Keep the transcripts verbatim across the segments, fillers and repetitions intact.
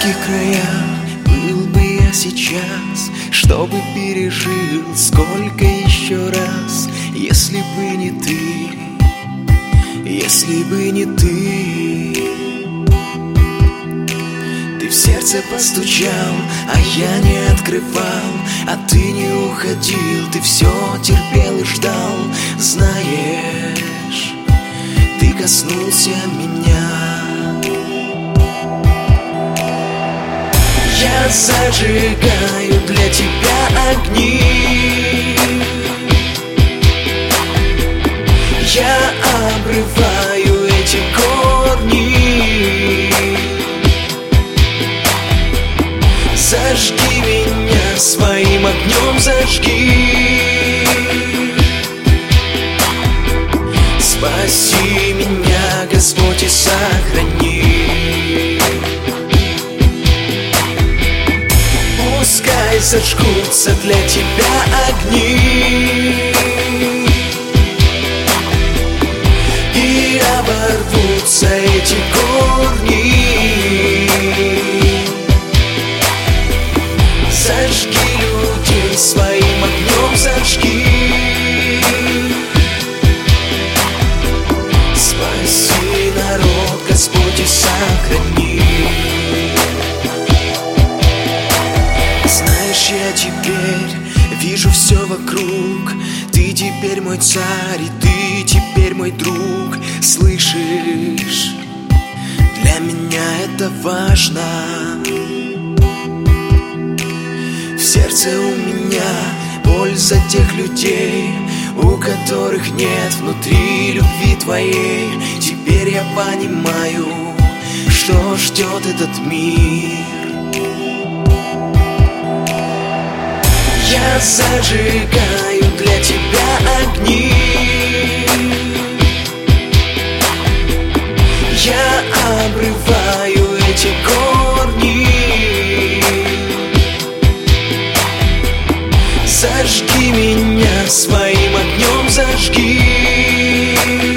каких краях был бы я сейчас, чтобы пережил сколько еще раз, если бы не ты, если бы не ты. Ты в сердце постучал, а я не открывал, а ты не уходил, ты все терпел и ждал. Знаешь, ты коснулся меня. Я зажигаю для тебя огни, я обрываю эти корни. Зажги меня своим огнем, зажги. Спаси меня, Господь, и сохрани. Пускай зажгутся для тебя огни и оборвутся эти корни. Зажги людей своим огнем, зажги. Спаси народ, Господь, и сохрани. Знаешь, я теперь вижу все вокруг. Ты теперь мой царь, и ты теперь мой друг. Слышишь, для меня это важно. В сердце у меня боль за тех людей, у которых нет внутри любви твоей. Теперь я понимаю, что ждет этот мир. Я зажигаю для тебя огни, я обрываю эти корни. Зажги меня своим огнем, зажги.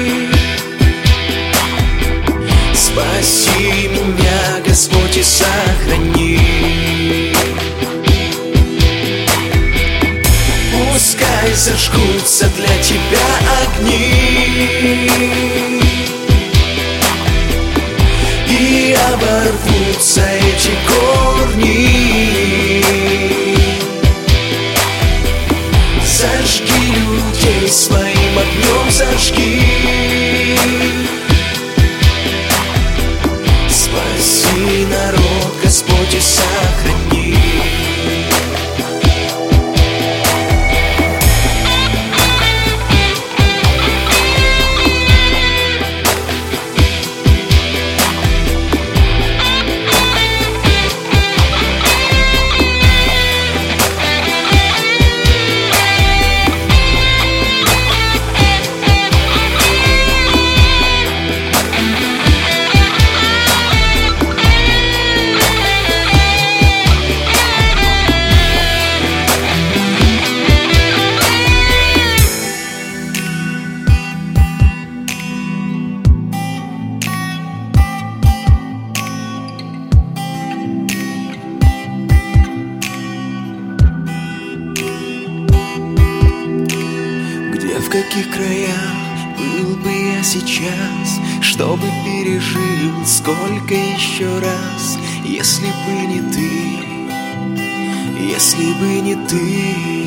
Спаси меня, Господь, и сохрани. Пускай зажгутся для тебя огни и оборвутся эти корни. Зажги людей своим огнем, зажги. Спаси народ, Господь, и сохрани. В каких краях был бы я сейчас, чтобы пережил сколько еще раз, если бы не ты, если бы не ты.